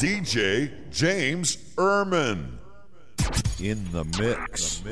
DJ James Ehrman. In the mix.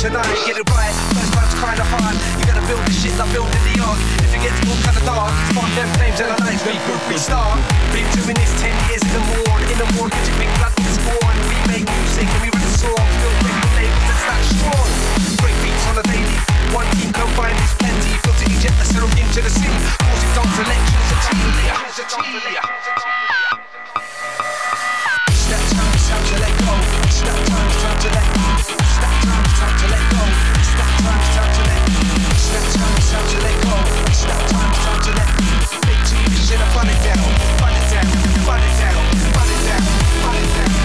tonight, get it right. First time's kinda hard. You gotta build this shit like building the ark. If it gets more kinda dark, spark them flames and the lights, we could restart. Been doing this 10 years in the more, get your big blood in the spawn. We make music and we run the song. Build record labels that's that strong. Break beats on the daily. One team combined is plenty. Feel to eject the serum into the sea. Causing dance elections a team. Snap time, it's time to let go. Snap time, it's time to let go. Snap time, it's time to let go. Snap time, it's time to let go. Snap time, it's time to let go. Snap time, it's time to let go. Big TV shit, I run it down. Run it down, run it down, run it down, run it down.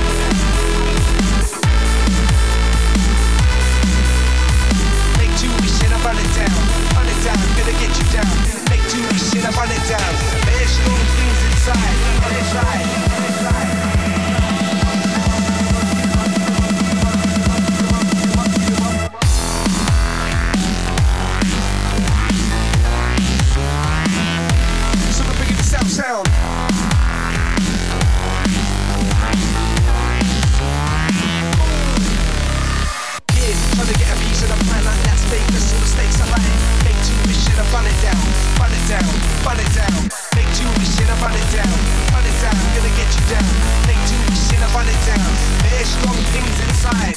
Make two shit, I run it down. Run it down, gonna get you down. Make two shit, I run it down. There's strong things inside. It's right, it's right. Sound. Yeah, trying to get a piece of the plan like that's Vegas, so the stakes are high. Make two wish and I run it down, run it down, run it down. Make two wish and I run it down, run it down, gonna get you down. Make two wish and I run it down. There's strong things inside.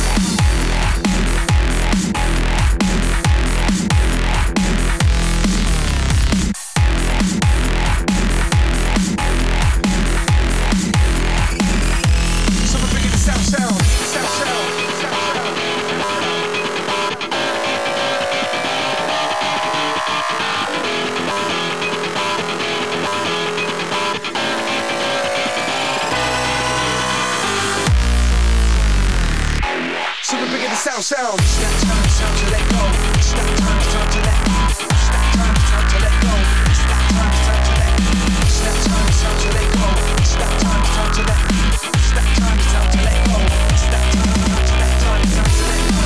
Sound. Snap time, it's time to let go. Snap time, it's time to let go. Snap time, it's time to let go. Snap time, it's time to let go. Snap time, it's time to let go. Snap time, it's time to let go. Snap time, it's time to let go. Snap time, it's time to let go. It's time to let go.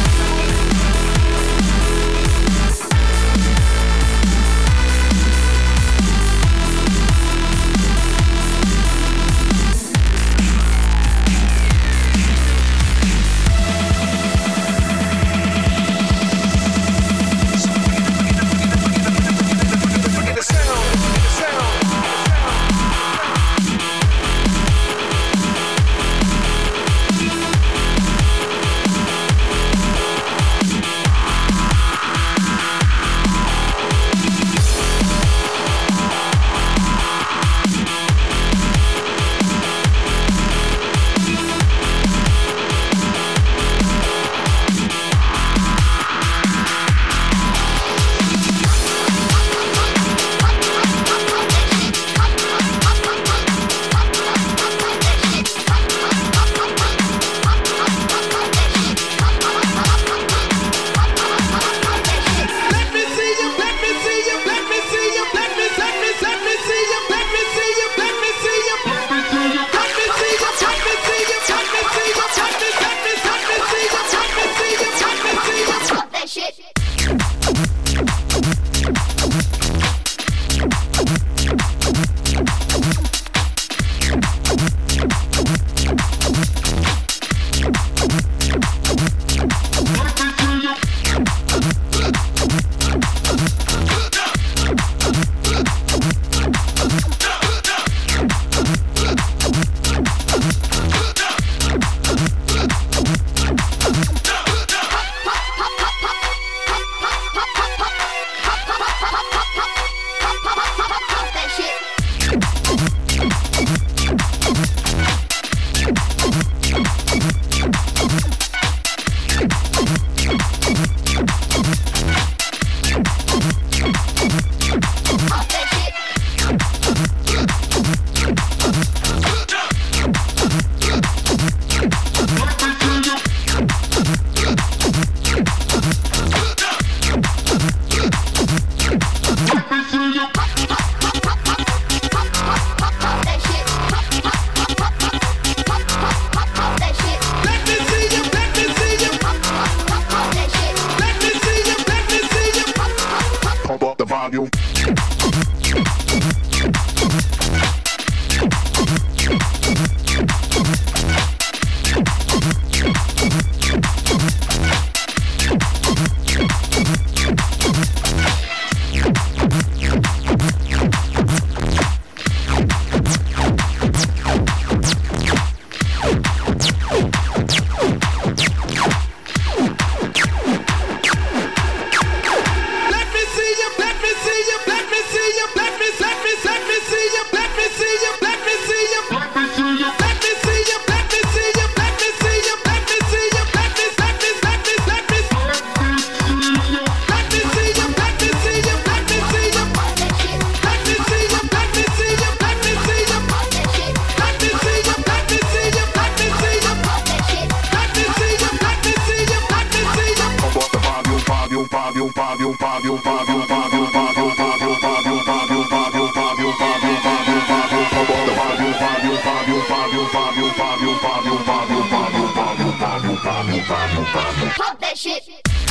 Pop that shit.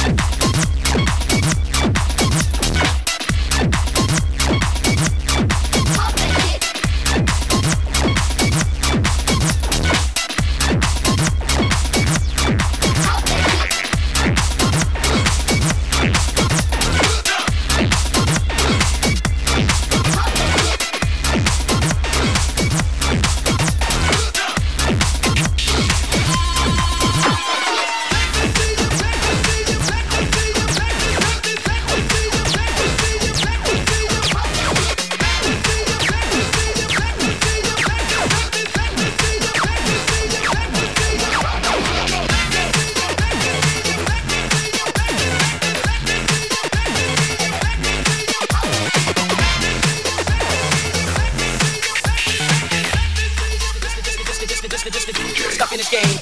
Stuck in this game.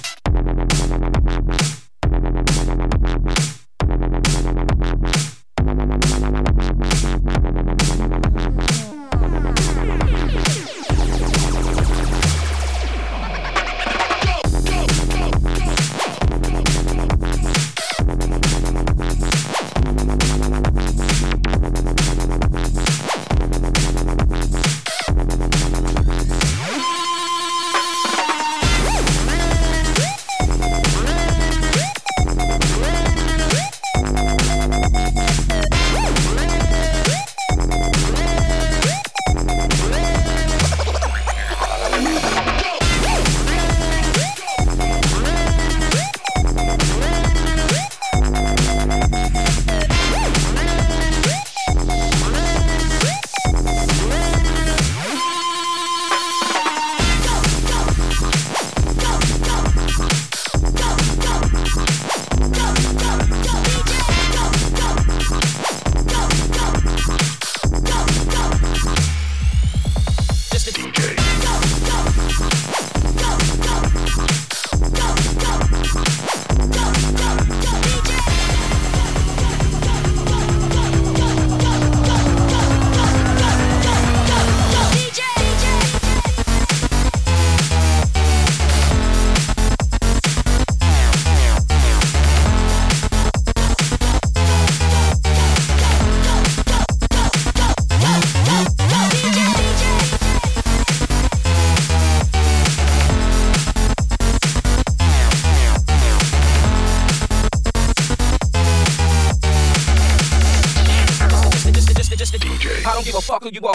I don't give a fuck who you are.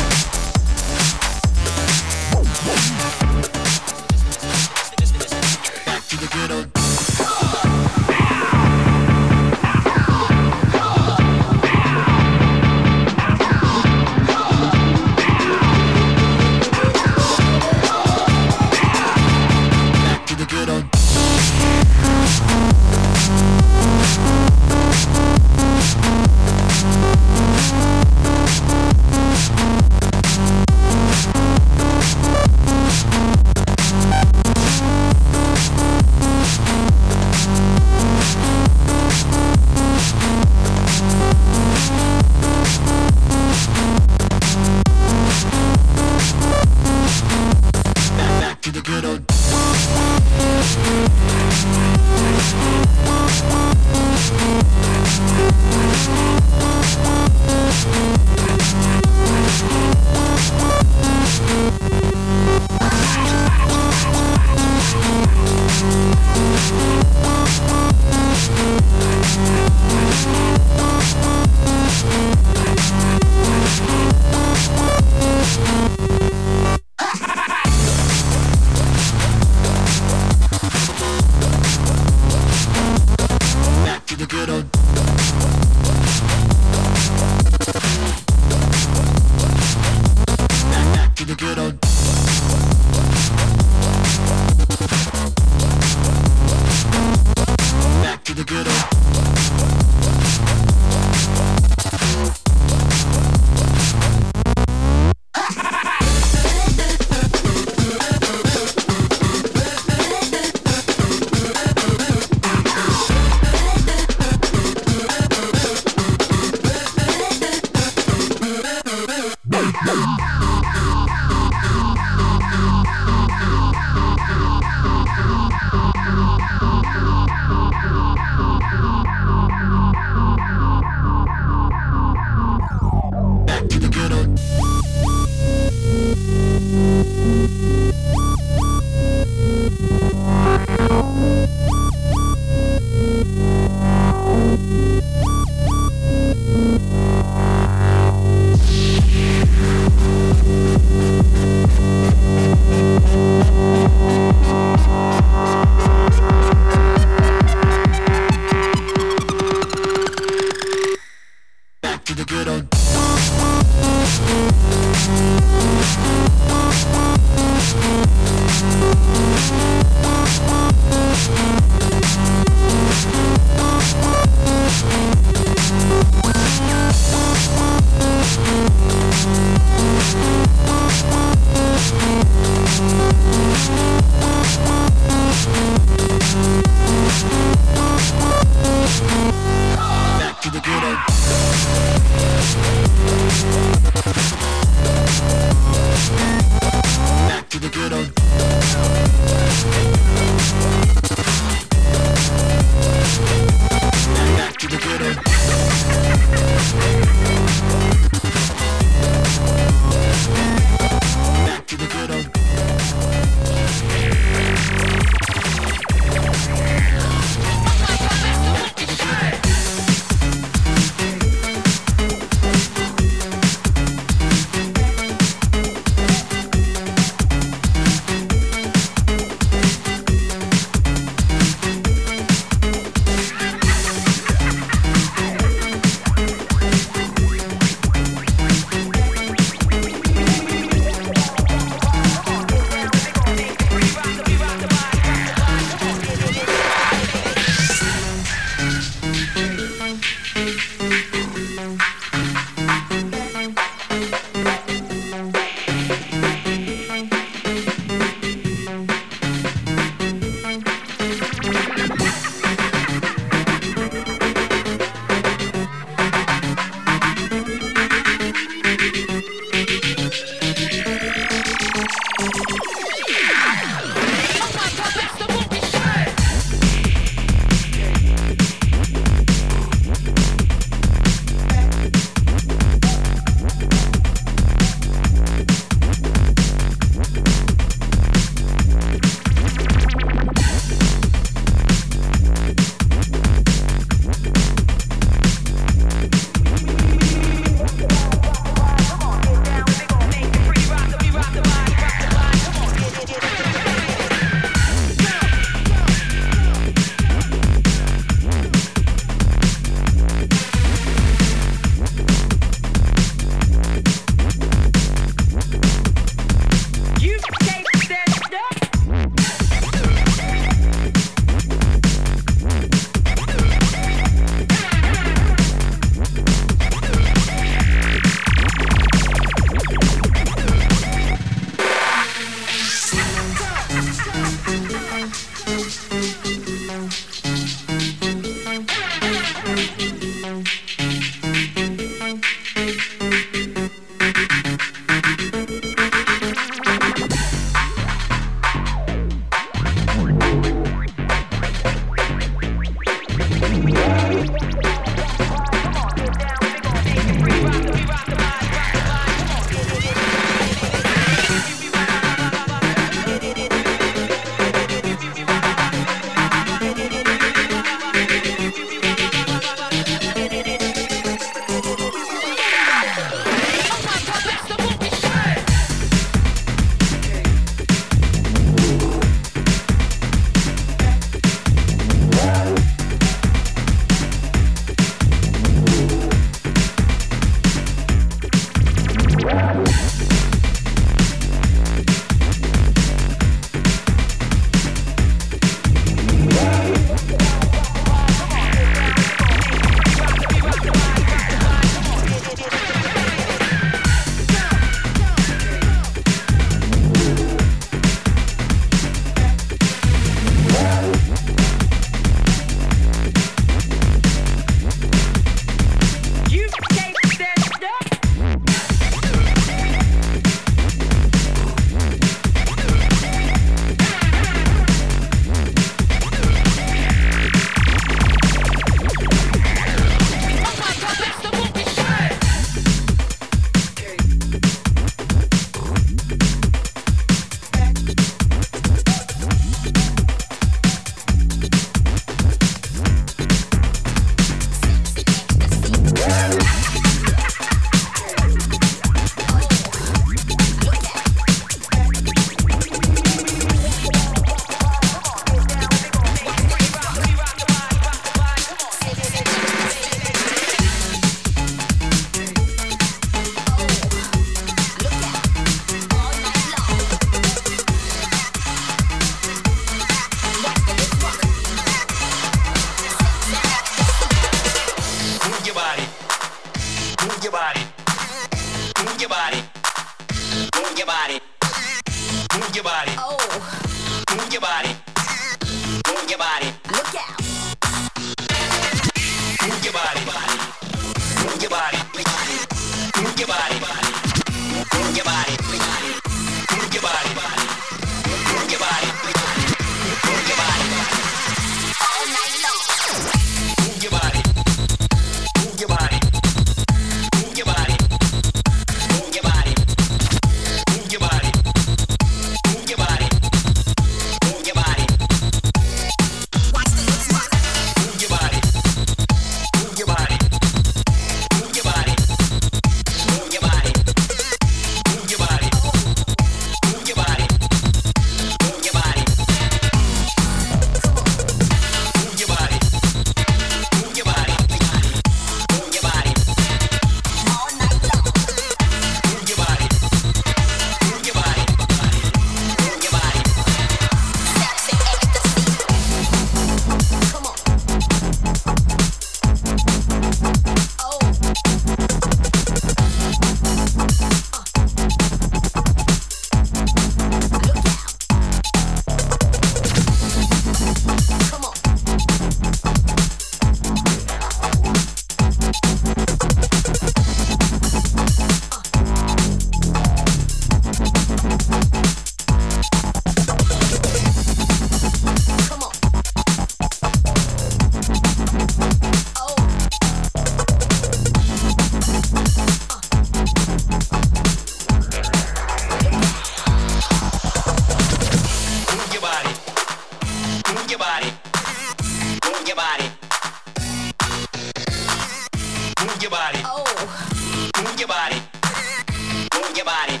your body. Oh. Move your body. Move your body.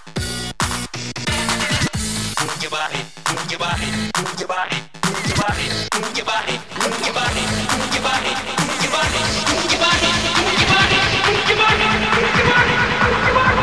Move your body. Move your body. Move your body. Move your body. Move your body. Move your body. Move your body. Move your body. Move your body. Move your body. Move your body. Move your body. Move your body. Move your body.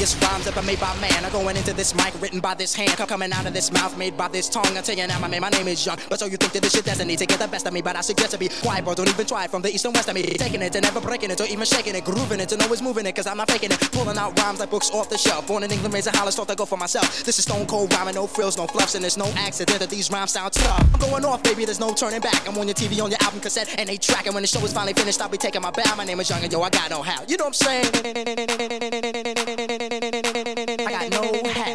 funniest rhymes ever made by man. I'm going into this mic written by this hand, coming out of this mouth made by this tongue. I tell you now, my man, my name is Young. But so you think that this shit destiny to get the best of me? But I suggest to be quiet, bro. Don't even try it from the east and west of me. Taking it and never breaking it, or even shaking it, grooving it, and always moving it, cause I'm not faking it. Pulling out rhymes like books off the shelf. Born in England, raised in Hollis, thought to go for myself. This is stone cold rhyming, no frills, no fluffs, and there's no accident that these rhymes sound tough. I'm going off, baby, there's no turning back. I'm on your TV, on your album cassette, and they track. And when the show is finally finished, I'll be taking my bow. My name is Young, and yo, I got no how. You know what I'm saying? I got no how.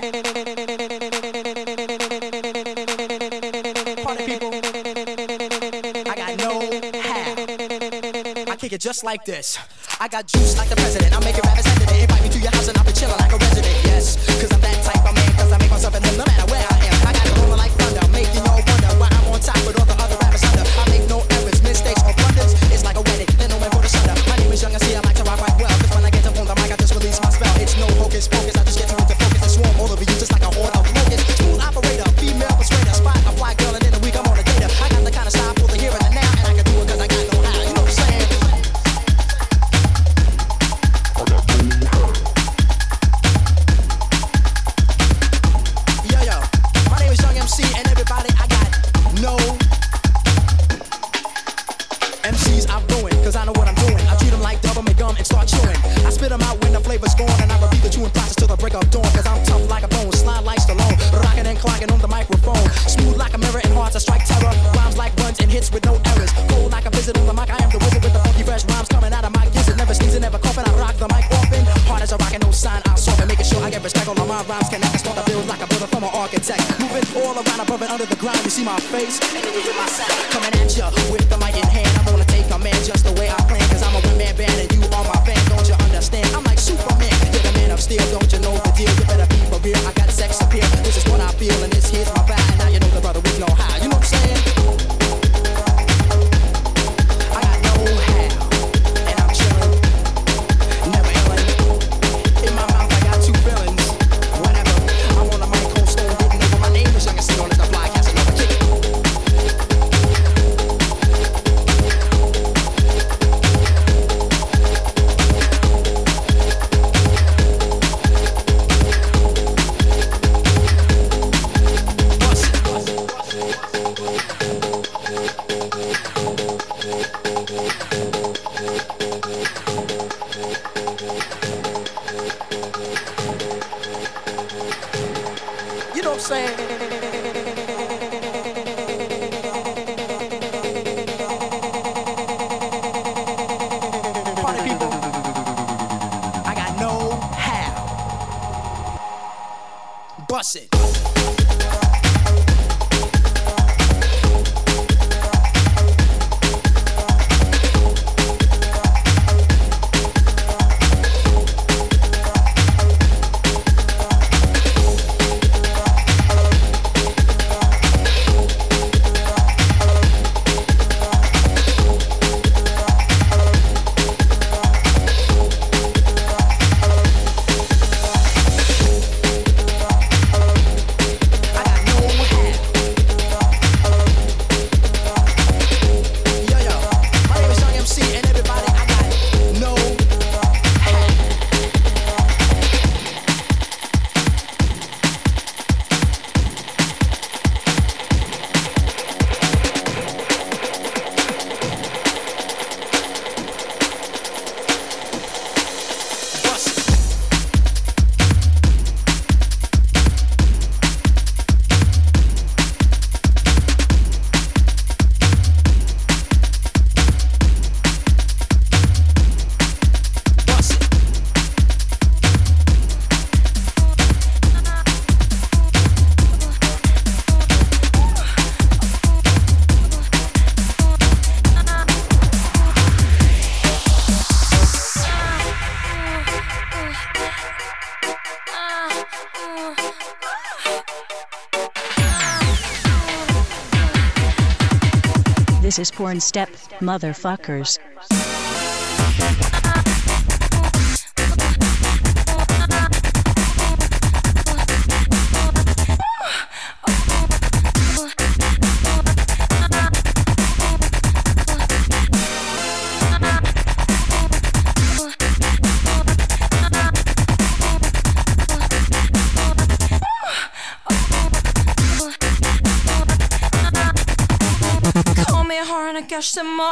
Party people, I got no how. I kick it just like this. I got juice like the president. I make it rappers after they invite me to your house and I'll be chilling like a resident. Yes, cause I'm that type of man, cause I make myself at home no matter where I am. I got it rolling like thunder, making y'all wonder why I'm on top with all the other rappers under. I make no errors, mistakes, or blunders. It's like a wedding, then no man for the sunder. My name is Young, I see I like to rock right well. Cause when I get up on the mic, I just release my spell. It's no hocus pocus, I just get you into focus and swarm all over you just like a horde of locusts. Smooth operator, female persuader, spot a fly girl, and in a week I'm on a data. I got the kind of style for the here and the now, and I can do it cause I got no how. You know what I'm saying? And everybody, I got no MCs I've ruined, cause I know what I'm doing. I treat them like double gum and start chewing. I spit them out when the flavor's gone, and I repeat the chewing process till the break of dawn. Cause I'm tough like a bone, slide like Stallone, rocking and clocking on the microphone. Smooth like a mirror and hard to strike terror. Rhymes like runs and hits with no errors. Cold like a visit on the mic, I am the wizard with the funky fresh rhymes coming out of my gizzard. Never sneezing, never coughing, I rock the mic often. Hard as a rock and no sign, I'll solve it. Making sure I get respect on my rhymes. Connect and start to build like a builder from an architect. Moving all around above and under the ground. You see my face, and then you hear my sound. Coming at ya with the mic in hand. I'm gonna take a man just the way I plan. Cause I'm a one-man band and you are my fan. Don't you understand? I'm like Superman. You're the man of steel, don't you know the deal? You better be for real. I got sex appeal. This is what I feel and this here's my vibe. And now you know the brother with no how. You know what I'm saying? I got no how. And I'm chillin'. Never illin'. In my mouth I got two feelings. Whatever. I'm on the mic, cold stone, getting over. My name is Young and sit on it, the fly casting over kick. You know what I'm saying? Party people, I got no how. Bust it. This is Porn Step, motherfuckers. cache sa mort.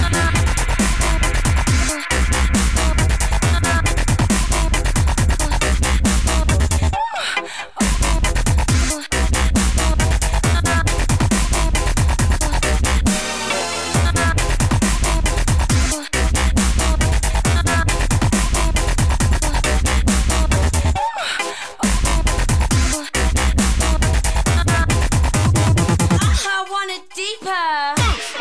I want it deeper.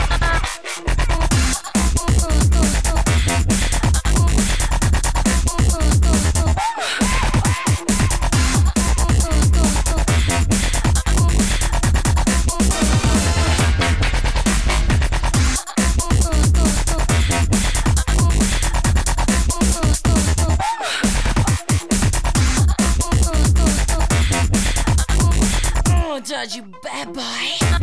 Oh, Judge, you bad boy.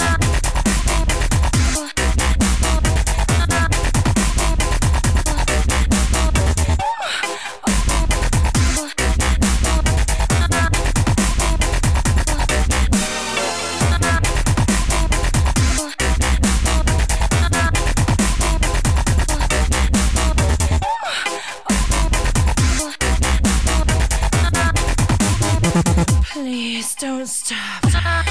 Please don't stop.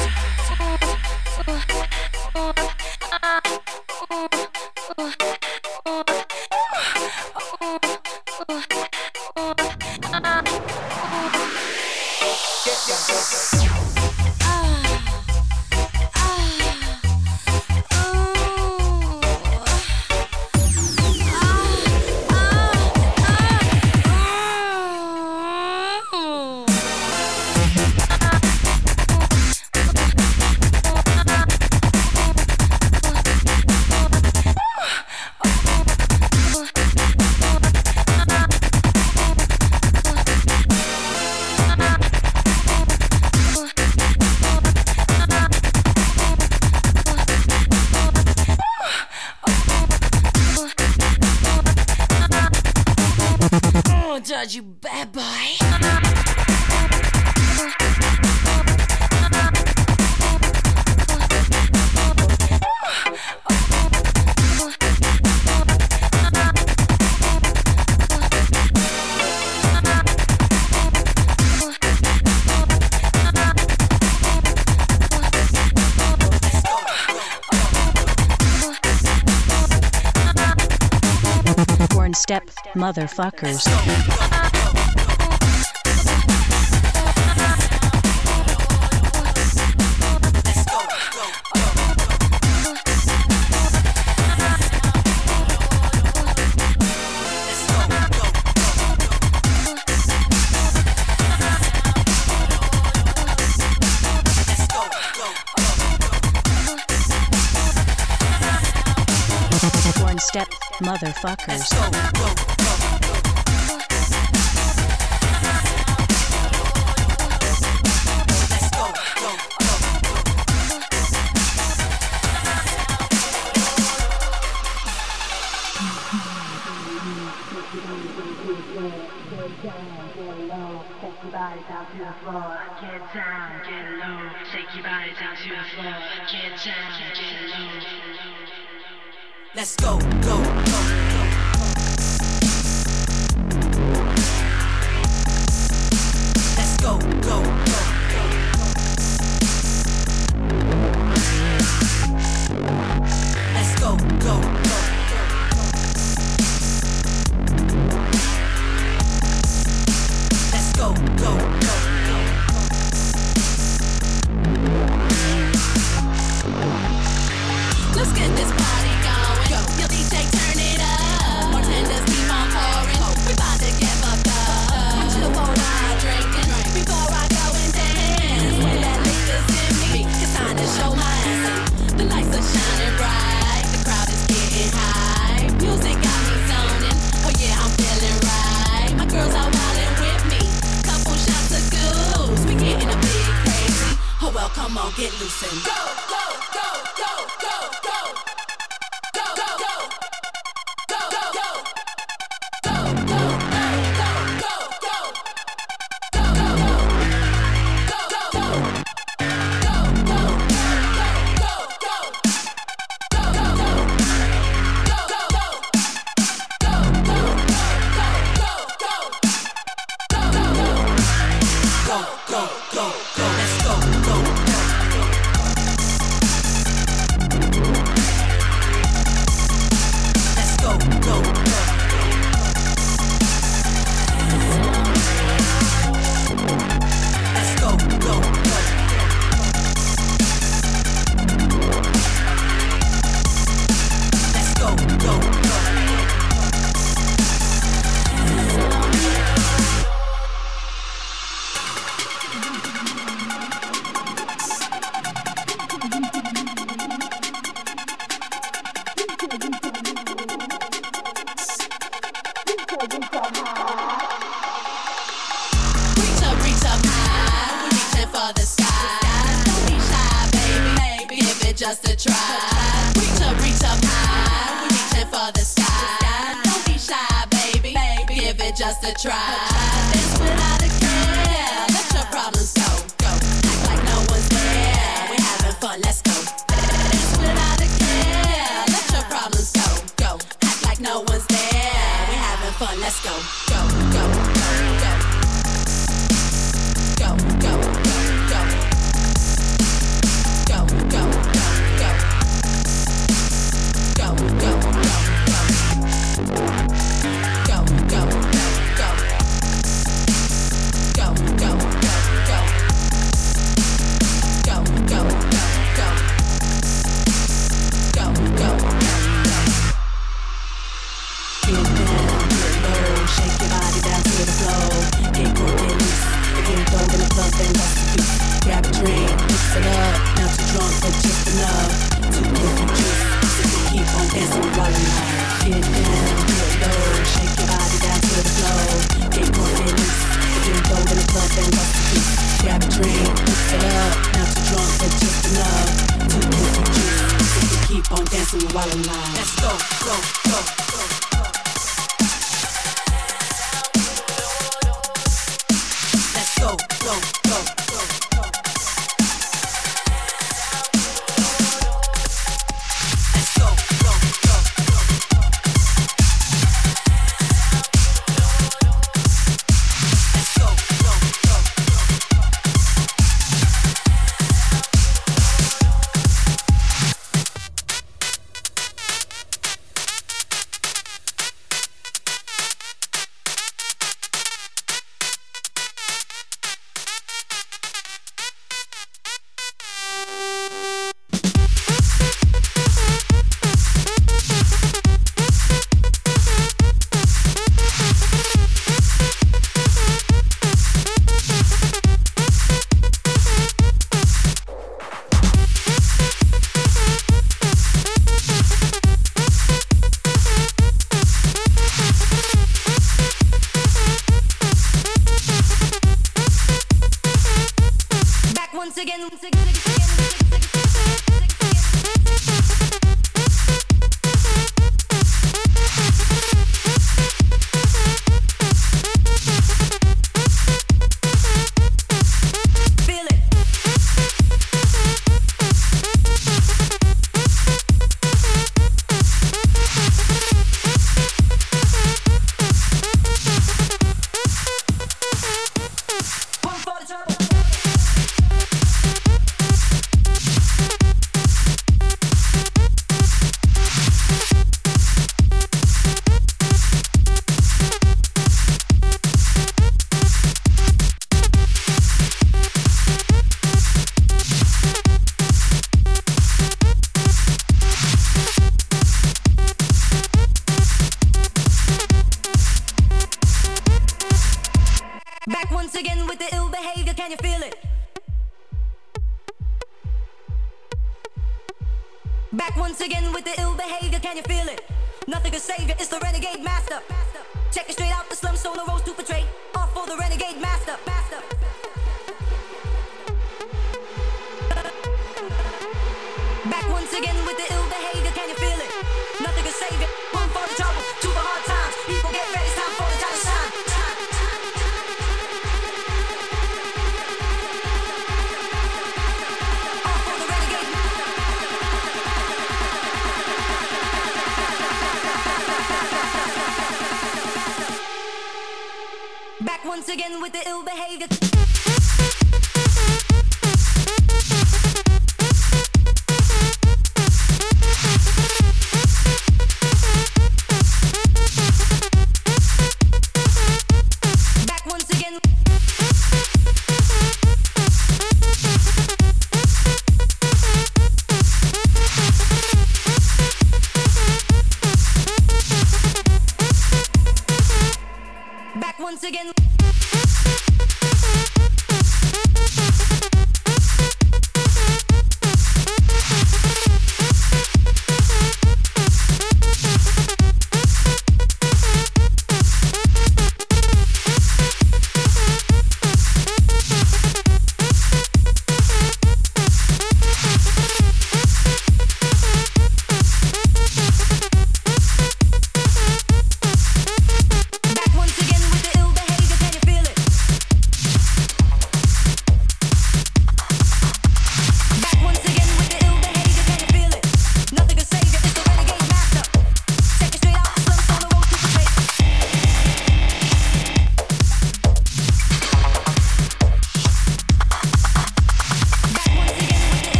Oh, Judge, you bad boy. Porn step motherfuckers. Porn step motherfuckers. Get down, get low, shake your body down to the floor. Get down, get low. Let's go, go, go, go. Let's go, go, go, go. Let's go, go, go. Let's go, go, go. Let's get this party going. Yo, your DJ turn it up. Bartenders keep on pouring. We bout to get fucked up. I'm chill for not drinking before I go and dance. When that liquor's in me, it's time to show my ass. The lights are shining bright. The crowd is getting high. Music got me zoning. Oh yeah, I'm feeling right. My girls are wildin' with me. Couple shots of goose. We getting a bit crazy. Oh well, come on, get loose and go, go, go, go, go, go. Go, go, go. Go, go, go. Go, go, go, go, go, go. Go, go, go. Go, go, go. Go, go, go, go, go. Go, go, go. Back once again with the ill behavior.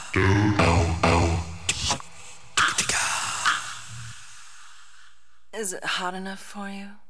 Is it hot enough for you?